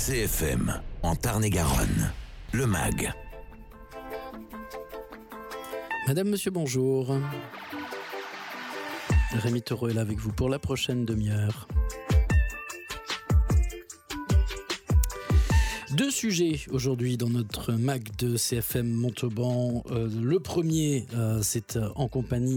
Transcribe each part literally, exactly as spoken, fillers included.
C F M, en Tarn-et-Garonne, le M A G. Madame, monsieur, bonjour. Rémi Taureau est là avec vous pour la prochaine demi-heure. Deux sujets aujourd'hui dans notre M A G de C F M Montauban. Euh, le premier, euh, c'est euh, en compagnie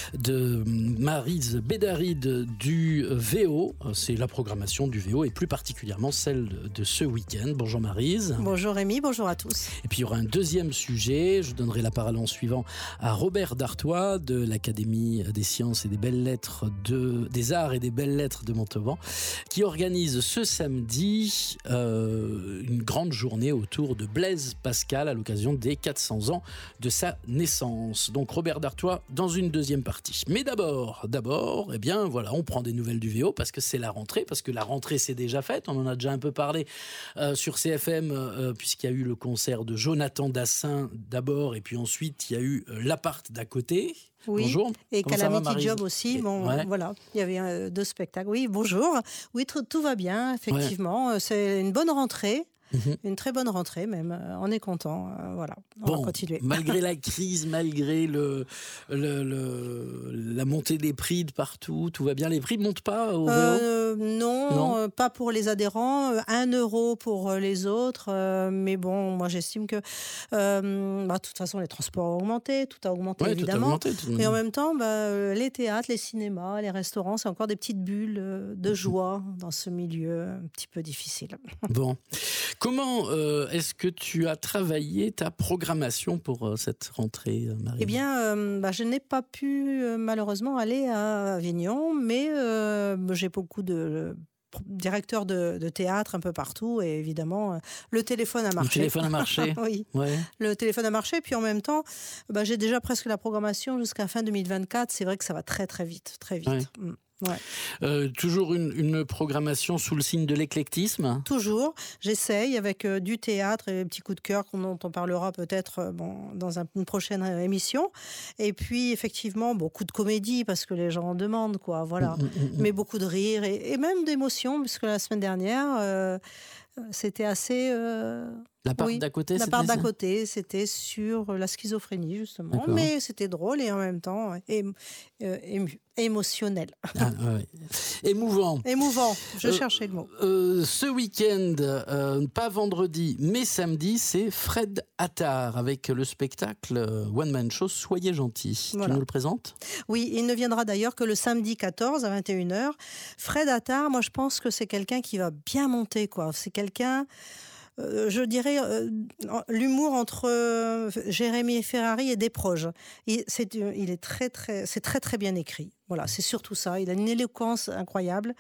de Maryse Bédaride du V O. C'est la programmation du V O et plus particulièrement celle de ce week-end. Bonjour Maryse. Bonjour Rémi, bonjour à tous. Et puis il y aura un deuxième sujet. Je donnerai la parole en suivant à Robert Dartois de l'Académie des sciences et des belles lettres de, des arts et des belles lettres de Montauban, qui organise ce samedi euh, une grande journée autour de Blaise Pascal à l'occasion des quatre cents ans de sa naissance. Donc Robert Dartois dans une deuxième partie. Mais d'abord, d'abord, eh bien voilà, on prend des nouvelles du V O parce que c'est la rentrée, parce que la rentrée c'est déjà faite. On en a déjà un peu parlé euh, sur C F M euh, puisqu'il y a eu le concert de Jonathan Dassin d'abord et puis ensuite il y a eu euh, l'appart d'à côté. Oui, bonjour. Et Comment ça va, Calamity Maryse? Job aussi. Bon, ouais. voilà, il y avait euh, deux spectacles. Oui, bonjour. Oui, tout, tout va bien, effectivement. Ouais. C'est une bonne rentrée. Mmh. Une très bonne rentrée même, on est content, euh, voilà, on bon, va continuer. Malgré la crise, malgré le, le, le, la montée des prix de partout, tout va bien, les prix ne montent pas au V O euh, Non, non euh, pas pour les adhérents, un euro pour les autres, euh, mais bon, moi j'estime que euh, bah, de toute façon les transports ont augmenté, tout a augmenté ouais, évidemment, tout a augmenté, tout... et en même temps bah, les théâtres, les cinémas, les restaurants, c'est encore des petites bulles de joie dans ce milieu un petit peu difficile. Bon. Comment euh, est-ce que tu as travaillé ta programmation pour euh, cette rentrée, Marie ? Eh bien, euh, bah, je n'ai pas pu euh, malheureusement aller à Avignon, mais euh, j'ai beaucoup de directeurs de, de théâtre un peu partout et évidemment, euh, le téléphone a marché. Le téléphone a marché. Oui, ouais. Le téléphone a marché. Puis en même temps, bah, j'ai déjà presque la programmation jusqu'à fin deux mille vingt-quatre. C'est vrai que ça va très très vite, très vite. Ouais. Mmh. Ouais. Euh, toujours une, une programmation sous le signe de l'éclectisme ? Toujours. J'essaye avec euh, du théâtre et des petits coups de cœur dont on parlera peut-être euh, bon, dans un, une prochaine émission. Et puis effectivement, beaucoup de comédie parce que les gens en demandent, quoi. Voilà. Mmh, mmh, mmh. Mais beaucoup de rire et, et même d'émotion, puisque la semaine dernière, euh, c'était assez... Euh... La part oui, d'à côté, la c'était part d'à ça côté, c'était sur la schizophrénie, justement. D'accord. Mais c'était drôle et en même temps ému, euh, ému, émotionnel. Ah, ouais. Émouvant. Émouvant, je euh, cherchais le mot. Euh, ce week-end, euh, pas vendredi, mais samedi, c'est Fred Attard avec le spectacle One Man Show Soyez Gentil. Voilà. Tu nous le présentes ? Oui, il ne viendra d'ailleurs que le samedi quatorze à vingt et une heures. Fred Attard, moi je pense que c'est quelqu'un qui va bien monter, quoi. C'est quelqu'un... Euh, je dirais euh, l'humour entre euh, Jérémy Ferrari et Desproges. Il, c'est, il est très très, c'est très très bien écrit. Voilà, c'est surtout ça. Il a une éloquence incroyable.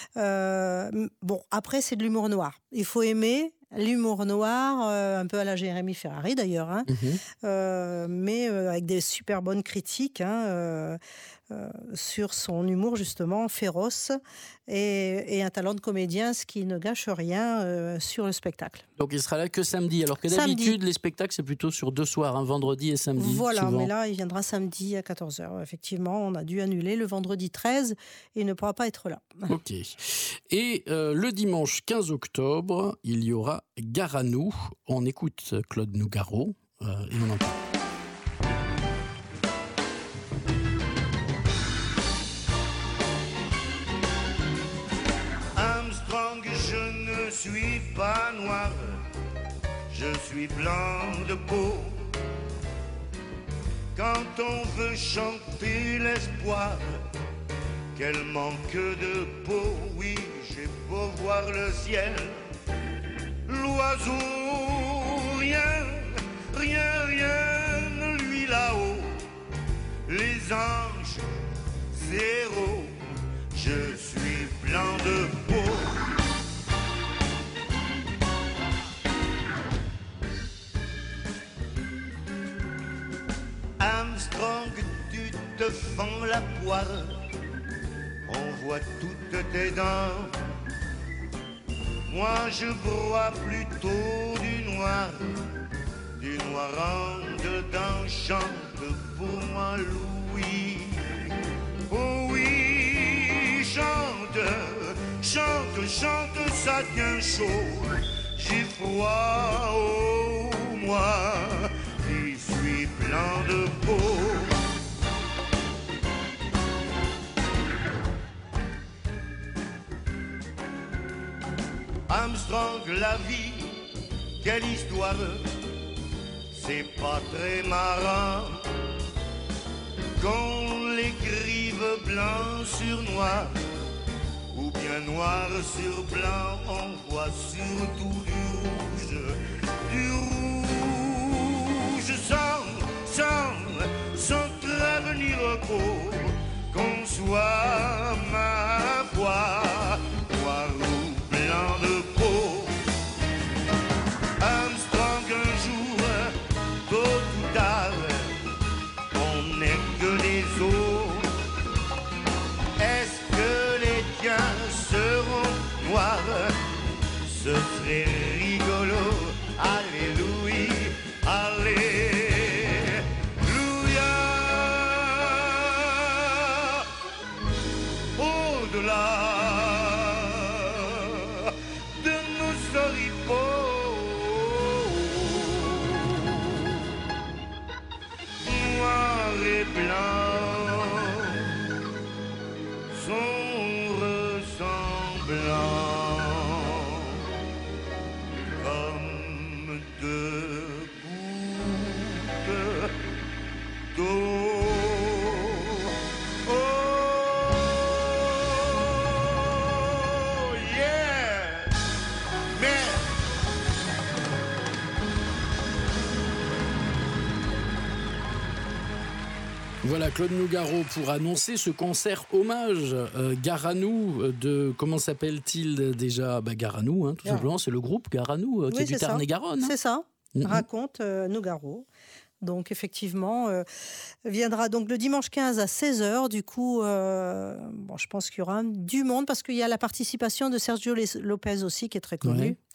Euh, bon, après c'est de l'humour noir. Il faut aimer l'humour noir, euh, un peu à la Jérémy Ferrari d'ailleurs, hein, mmh. euh, mais euh, avec des super bonnes critiques hein, euh, euh, sur son humour justement féroce et, et un talent de comédien, ce qui ne gâche rien euh, sur le spectacle. Donc il sera là que samedi, alors que samedi. D'habitude les spectacles c'est plutôt sur deux soirs, hein, vendredi et samedi. Voilà, souvent. Mais là il viendra samedi à quatorze heures. Effectivement, on a dû annuler le vendredi treize et il ne pourra pas être là. Ok. Et euh, le dimanche quinze octobre, il y aura Gare à nous. On écoute Claude Nougaro euh, et on en parle. Armstrong, je ne suis pas noir, je suis blanc de peau. Quand on veut chanter l'espoir, quel manque de peau, oui, j'ai beau voir le ciel. L'oiseau, rien, rien, rien ne lui là-haut. Les anges, zéro, je suis blanc de peau. Armstrong, tu te fends la poire, on voit toutes tes dents. Moi je broie plutôt du noir, du noir en dedans. Chante pour moi Louis, oh oui, chante, chante, chante, ça tient chaud. J'ai froid, oh moi, qui suis plein de peau. Armstrong, la vie, quelle histoire, c'est pas très marrant. Qu'on l'écrive blanc sur noir, ou bien noir sur blanc, on voit surtout du rouge, du rouge sans, sans, sans trêve ni repos, qu'on soit ma foi, noir ou blanc de peau. Armstrong un jour, tôt ou tard, on n'est que des os. Est-ce que les tiens seront noirs? Ce serait rigolo. Alléluia, alléluia. Au-delà de nos oripeaux, noir et blanc sont ressemblants comme deux gouttes d'eau. Oh yeah, mais Voilà Claude Nougaro pour annoncer ce concert hommage euh, Garanou de, comment s'appelle-t-il déjà? bah, Garanou, hein, tout Yeah. simplement, c'est le groupe Garanou euh, qui Oui, est du c'est ça. Tarn-et-Garonne. hein. C'est ça, Mhm. raconte euh, Nougaro. Donc effectivement, euh, viendra donc le dimanche quinze à seize heures. Du coup, euh, bon, je pense qu'il y aura du monde parce qu'il y a la participation de Sergio Les- Lopez aussi qui est très connu. Ouais.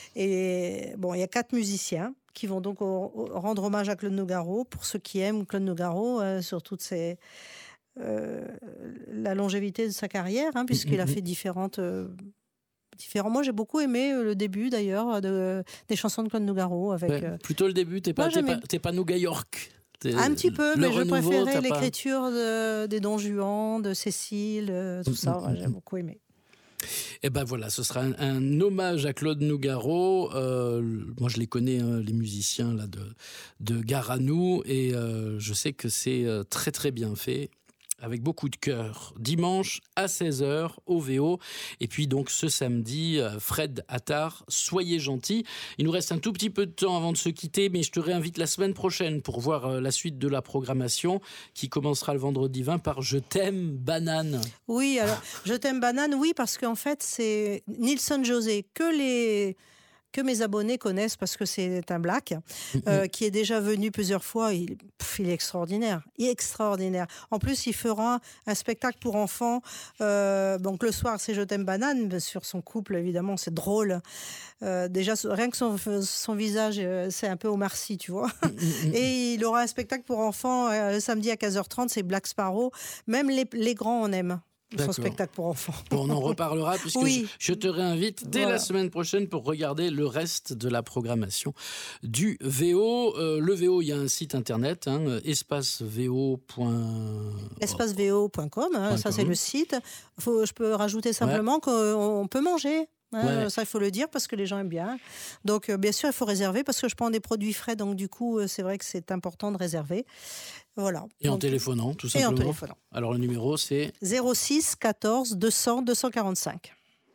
Et bon, il y a quatre musiciens qui vont donc au- au- rendre hommage à Claude Nougaro pour ceux qui aiment Claude Nougaro euh, sur toute ses, euh, la longévité de sa carrière, hein, puisqu'il a Mhm. fait différentes. euh, Différents. Moi, j'ai beaucoup aimé euh, le début d'ailleurs de, des chansons de Claude Nougaro avec. Ouais, euh, plutôt le début, t'es pas, Moi, t'es j'aimais- pas, t'es pas Nougat York. T'es- Un petit peu, le mais je renouveau, préférais t'as pas- l'écriture de- des Don Juan, de Cécile, euh, tout Mm, ça. mm, Ouais, mm, j'ai mm. beaucoup aimé. Et ben voilà, ce sera un, un hommage à Claude Nougaro. Euh, moi, je les connais, hein, les musiciens là de, de Garanou, et euh, je sais que c'est euh, très très bien fait, avec beaucoup de cœur. Dimanche à seize heures au V O. Et puis donc ce samedi, euh, Fred Attard, soyez gentil. Il nous reste un tout petit peu de temps avant de se quitter, mais je te réinvite la semaine prochaine pour voir euh, la suite de la programmation qui commencera le vendredi vingt par Je t'aime banane. Oui, alors, Je t'aime banane, oui, parce qu'en fait, c'est Nilsson José que les que mes abonnés connaissent parce que c'est un black euh, qui est déjà venu plusieurs fois. Il, pff, il est extraordinaire, il est extraordinaire. En plus, il fera un spectacle pour enfants. Euh, donc le soir, c'est Je t'aime banane sur son couple. Évidemment, c'est drôle. Euh, déjà, rien que son, son visage, euh, c'est un peu Omar Sy, tu vois. Et il aura un spectacle pour enfants euh, le samedi à quinze heures trente. C'est Black Sparrow. Même les, les grands en aiment. Son D'accord. spectacle pour enfants. Bon, on en reparlera puisque Oui. je, je te réinvite dès Voilà. la semaine prochaine pour regarder le reste de la programmation du V O. Euh, le V O, il y a un site internet, hein, espacevo point espacevo point com, hein, ça c'est le site. Faut, je peux rajouter simplement qu'on peut manger. Hein, Ouais. Ça, il faut le dire parce que les gens aiment bien. Donc, euh, bien sûr, il faut réserver parce que je prends des produits frais. Donc, du coup, euh, c'est vrai que c'est important de réserver. Voilà. Et en Donc, téléphonant, tout et en simplement. téléphonant. Alors, le numéro, c'est... zéro six quatorze deux cents deux cent quarante-cinq.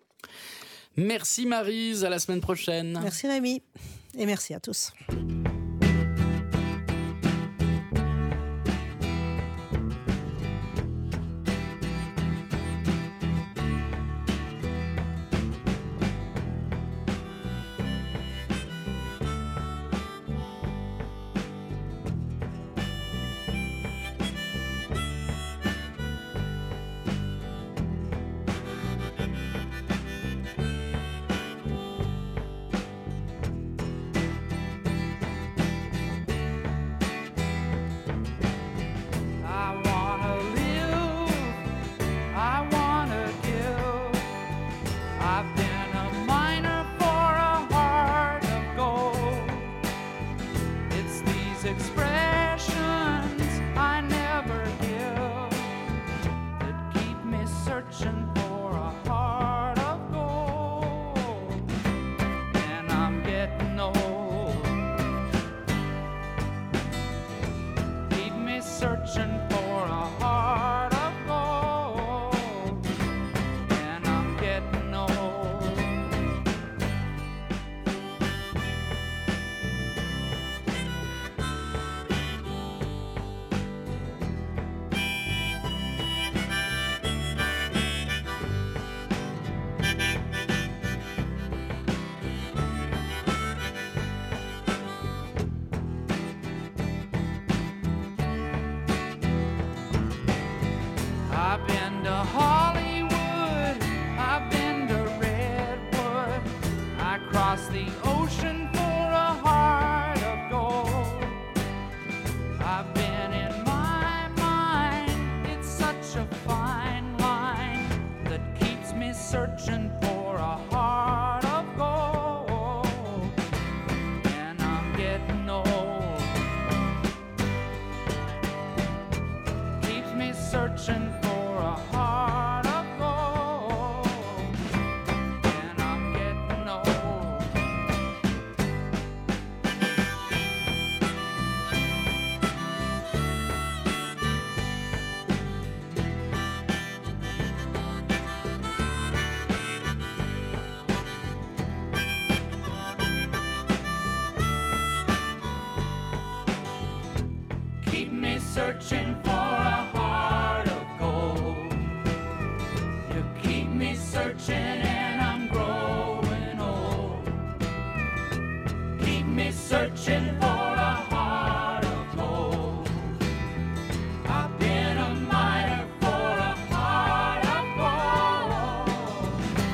Merci Maryse, à la semaine prochaine. Merci Rémi. Et merci à tous. I cross the ocean for a heart of gold. I've been in my mind, it's such a fine line that keeps me searching for a heart of gold. And I'm getting old, keeps me searching for a heart of gold. And I'm getting old. Keep me searching for a heart of gold. You keep me searching and I'm growing old. Keep me searching for a heart of gold. I've been a miner for a heart of gold.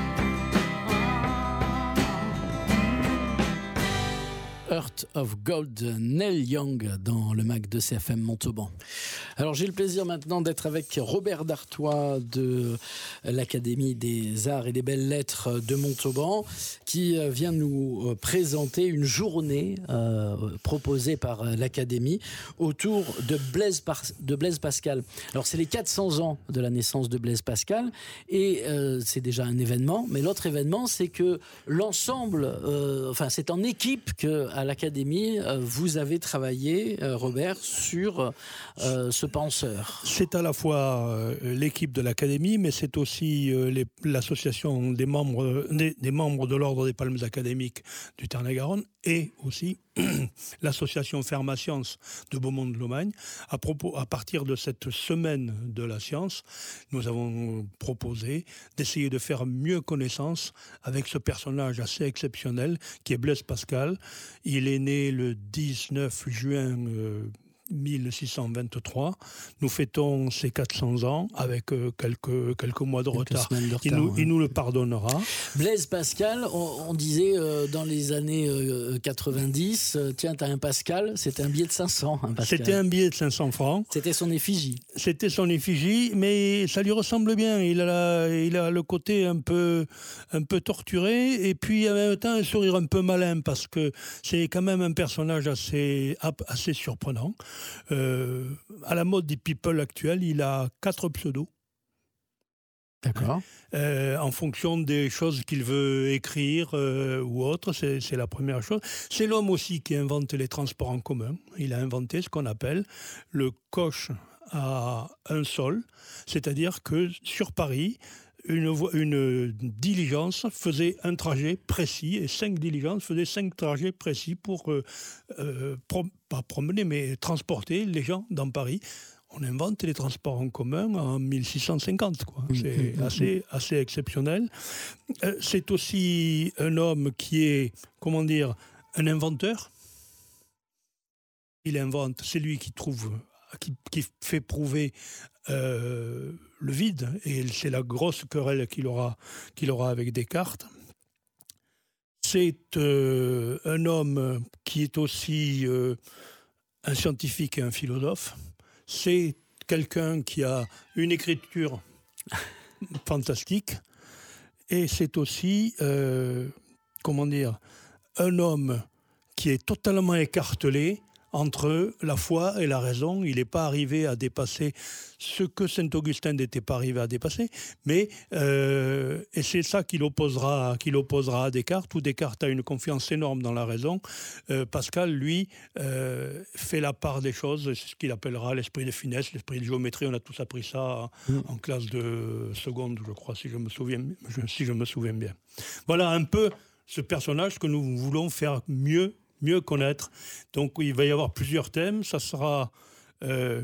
Heart of Gold, Neil Young dans le Mag de C F M Montauban. Alors j'ai le plaisir maintenant d'être avec Robert Dartois de l'Académie des Arts et des Belles Lettres de Montauban qui vient nous présenter une journée euh, proposée par l'Académie autour de Blaise, Par- de Blaise Pascal. Alors c'est les quatre cents ans de la naissance de Blaise Pascal et euh, c'est déjà un événement, mais l'autre événement c'est que l'ensemble, euh, enfin c'est en équipe qu'à l'Académie euh, vous avez travaillé, euh, Robert, sur euh, ce penseur. C'est à la fois euh, l'équipe de l'Académie, mais c'est aussi euh, les, l'association des membres, des, des membres de l'Ordre des Palmes académiques du Tarn-et-Garonne et aussi l'association Ferme à Science de Beaumont-de-Lomagne. À, propos, à partir de cette semaine de la science, nous avons proposé d'essayer de faire mieux connaissance avec ce personnage assez exceptionnel qui est Blaise Pascal. Il est né le dix-neuf juin euh, mille six cent vingt-trois. Nous fêtons ses quatre cents ans avec euh, quelques, quelques mois de Quelques retard. semaines de retard, il, nous, ouais. il nous le pardonnera. Blaise Pascal, on, on disait euh, dans les années euh, quatre-vingt-dix, euh, tiens, t'as un Pascal, c'était un billet de cinq cents. Un Pascal. C'était un billet de cinq cents francs. C'était son effigie. C'était son effigie, mais ça lui ressemble bien. Il a, la, il a le côté un peu, un peu torturé et puis en même temps un sourire un peu malin parce que c'est quand même un personnage assez, assez surprenant. Euh, à la mode des people actuels, il a quatre pseudos. D'accord. Euh, en fonction des choses qu'il veut écrire euh, ou autre, c'est, c'est la première chose. C'est l'homme aussi qui invente les transports en commun. Il a inventé ce qu'on appelle le coche à un sol, c'est-à-dire que sur Paris, Une, vo- une diligence faisait un trajet précis et cinq diligences faisaient cinq trajets précis pour, euh, euh, prom- pas promener, mais transporter les gens dans Paris. On invente les transports en commun en mille six cent cinquante, quoi. C'est assez, assez exceptionnel. Euh, c'est aussi un homme qui est, comment dire, un inventeur. Il invente, c'est lui qui trouve, qui, qui fait prouver euh, le vide, et c'est la grosse querelle qu'il aura, qu'il aura avec Descartes. C'est euh, un homme qui est aussi euh, un scientifique et un philosophe. C'est quelqu'un qui a une écriture fantastique, et c'est aussi, euh, comment dire, un homme qui est totalement écartelé entre la foi et la raison. Il n'est pas arrivé à dépasser ce que Saint-Augustin n'était pas arrivé à dépasser, mais euh, et c'est ça qu'il opposera, qu'il opposera à Descartes, où Descartes a une confiance énorme dans la raison. Euh, Pascal, lui, euh, fait la part des choses, c'est ce qu'il appellera l'esprit de finesse, l'esprit de géométrie. On a tous appris ça mmh. en classe de seconde, je crois, si je me souviens, si je me souviens bien. Voilà un peu ce personnage que nous voulons faire mieux mieux connaître. Donc il va y avoir plusieurs thèmes. Ça sera euh,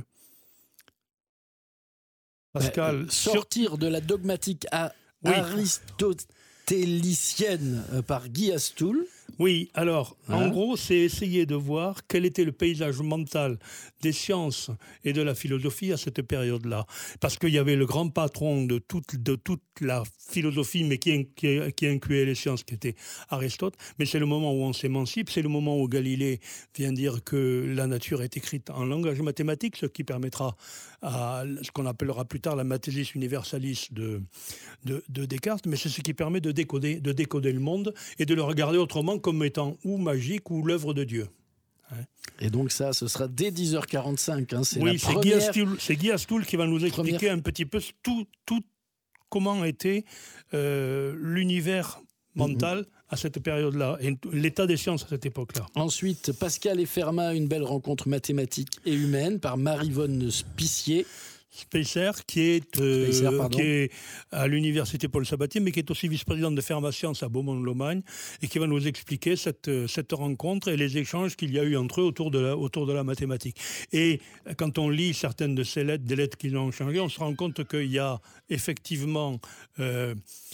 Pascal euh, sortir sur... de la dogmatique à... oui. aristotélicienne euh, par Guy Astoul. Oui, alors, Hein en gros, c'est essayer de voir quel était le paysage mental des sciences et de la philosophie à cette période-là. Parce qu'il y avait le grand patron de toute, de toute la philosophie, mais qui, qui, qui incluait les sciences, qui était Aristote. Mais c'est le moment où on s'émancipe, c'est le moment où Galilée vient dire que la nature est écrite en langage mathématique, ce qui permettra à ce qu'on appellera plus tard la mathésis universalis de, de, de Descartes, mais c'est ce qui permet de décoder, de décoder le monde et de le regarder autrement comme étant ou magique ou l'œuvre de Dieu. Hein. Et donc ça, ce sera dès dix heures quarante-cinq. Hein, c'est oui, la c'est première... Guy Astoul, c'est Guy Astoul qui va nous expliquer première... un petit peu tout, tout comment était euh, l'univers mental mm-hmm. à cette période-là, et l'état des sciences à cette époque-là. Ensuite, Pascal et Fermat, une belle rencontre mathématique et humaine par Marie-Vonne Spissier. Spicer, qui est, euh, Spicer, qui est à l'université Paul Sabatier, mais qui est aussi vice-présidente de Fermat Sciences à Beaumont-de-Lomagne, et qui va nous expliquer cette, cette rencontre et les échanges qu'il y a eu entre eux autour de la, autour de la mathématique. Et quand on lit certaines de ces lettres, des lettres qu'ils ont changées, on se rend compte qu'il y a effectivement euh,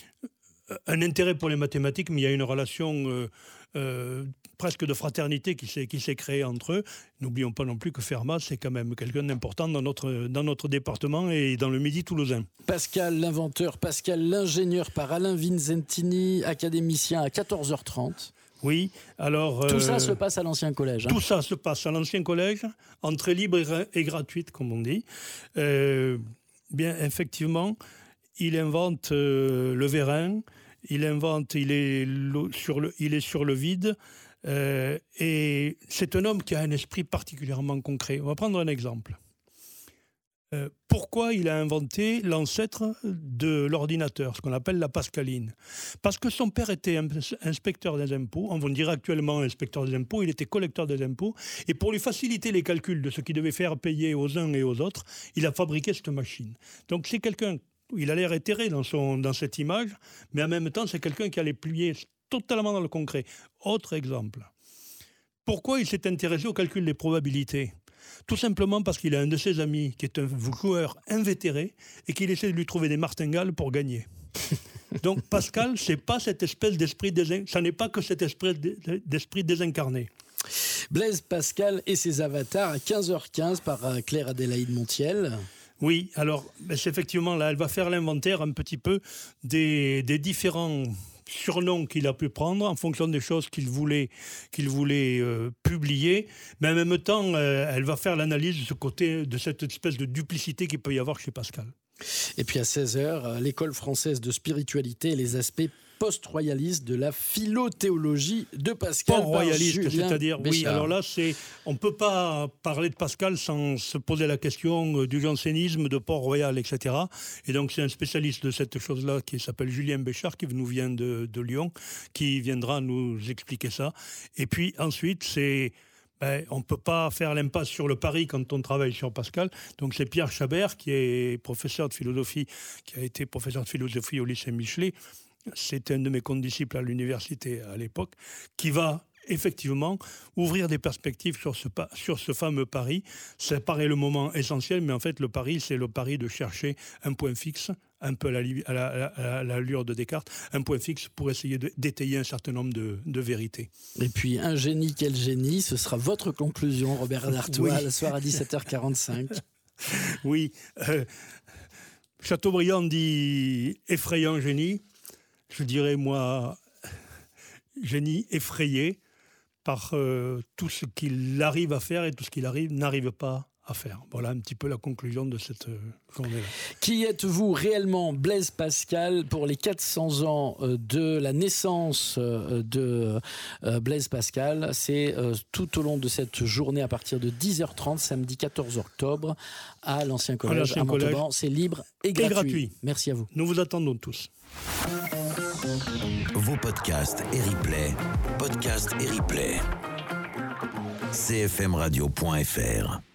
un intérêt pour les mathématiques, mais il y a une relation euh, euh, presque de fraternité qui s'est, qui s'est créée entre eux. N'oublions pas non plus que Fermat, c'est quand même quelqu'un d'important dans notre, dans notre département et dans le Midi toulousain. Pascal l'inventeur, Pascal l'ingénieur par Alain Vincentini, académicien à quatorze heures trente. Oui, alors... Tout euh, ça se passe à l'ancien collège. Hein. Tout ça se passe à l'ancien collège, entrée libre et, et gratuite, comme on dit. Euh, bien, effectivement, il invente euh, le vérin, il invente, il est sur le, il est sur le vide, euh, et c'est un homme qui a un esprit particulièrement concret. On va prendre un exemple. Euh, pourquoi il a inventé l'ancêtre de l'ordinateur, ce qu'on appelle la pascaline? Parce que son père était inspecteur des impôts, on dirait actuellement inspecteur des impôts, il était collecteur des impôts, et pour lui faciliter les calculs de ce qu'il devait faire payer aux uns et aux autres, il a fabriqué cette machine. Donc c'est quelqu'un, il a l'air éthéré dans, son, dans cette image, mais en même temps c'est quelqu'un qui allait plier totalement dans le concret. Autre exemple. Pourquoi il s'est intéressé au calcul des probabilités? Tout simplement parce qu'il a un de ses amis qui est un joueur invétéré et qu'il essaie de lui trouver des martingales pour gagner. Donc Pascal, c'est pas cette espèce d'esprit désin... ça n'est pas que cet esprit d'esprit désincarné. Blaise Pascal et ses avatars à quinze heures quinze par Claire Adélaïde Montiel. Oui, alors c'est effectivement là, elle va faire l'inventaire un petit peu des, des différents surnoms qu'il a pu prendre en fonction des choses qu'il voulait, qu'il voulait euh, publier, mais en même temps, euh, elle va faire l'analyse de ce côté, de cette espèce de duplicité qu'il peut y avoir chez Pascal. Et puis à seize heures, l'école française de spiritualité et les aspects post-royalistes de la philothéologie de Pascal. Port-royaliste, c'est-à-dire, oui, alors là, c'est, on ne peut pas parler de Pascal sans se poser la question du jansénisme, de Port-Royal, et cetera. Et donc, c'est un spécialiste de cette chose-là qui s'appelle Julien Béchard, qui nous vient de, de Lyon, qui viendra nous expliquer ça. Et puis ensuite, c'est... Ben, on ne peut pas faire l'impasse sur le pari quand on travaille sur Pascal. Donc c'est Pierre Chabert, qui est professeur de philosophie, qui a été professeur de philosophie au lycée Michelet. C'est un de mes condisciples à l'université à l'époque, qui va effectivement ouvrir des perspectives sur ce, sur ce fameux pari. Ça paraît le moment essentiel, mais en fait le pari, c'est le pari de chercher un point fixe, un peu à, la, à, la, à l'allure de Descartes, un point fixe pour essayer de, d'étayer un certain nombre de, de vérités. Et puis un génie, quel génie, ce sera votre conclusion, Robert D'Artois, oui. Le soir à dix-sept heures quarante-cinq. Oui, euh, Chateaubriand dit effrayant génie. Je dirais, moi, génie effrayé par euh, tout ce qu'il arrive à faire et tout ce qu'il arrive, n'arrive pas à faire. Voilà un petit peu la conclusion de cette euh, journée-là. Qui êtes-vous réellement, Blaise Pascal, pour les quatre cents ans euh, de la naissance euh, de euh, Blaise Pascal? C'est euh, tout au long de cette journée à partir de dix heures trente, samedi quatorze octobre, à l'Ancien Collège, à, l'ancien à Montauban. C'est libre et gratuit. et gratuit. Merci à vous. Nous vous attendons tous. Vos podcasts et replays, podcasts et replays. c f m radio point f r